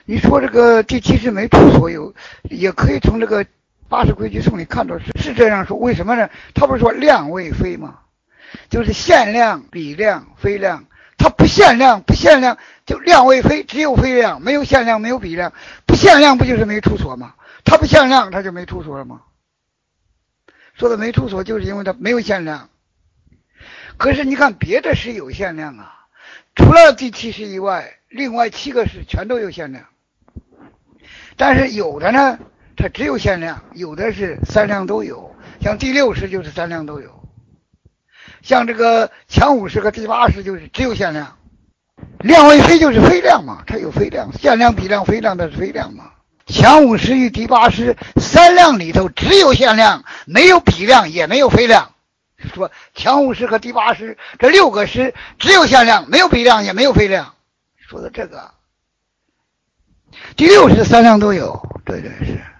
你说这个第七是没出所有，也可以从这个80规矩颂里看到是这样说。为什么呢？他不是说量为非吗？就是限量、比量、非量。它不限量，就量为非，只有非量，没有限量，没有比量。不限量不就是没出所吗？它不限量，它就没出所了吗？说的没出所，就是因为它没有限量。可是你看别的是有限量啊，除了第七识以外，另外7个识全都有限量。但是有的呢，它只有限量，有的是3量都有，像第6识就是3量都有。像这个强5识和第8识就是只有限量，量为非就是非量嘛，它有非量，限量、比量、非量的是非量嘛。强5识与第8识3量里头只有限量，没有比量，也没有非量。说强5识和第8识这6个识只有限量，没有比量，也没有非量。说的这个，第6识3量都有，对是。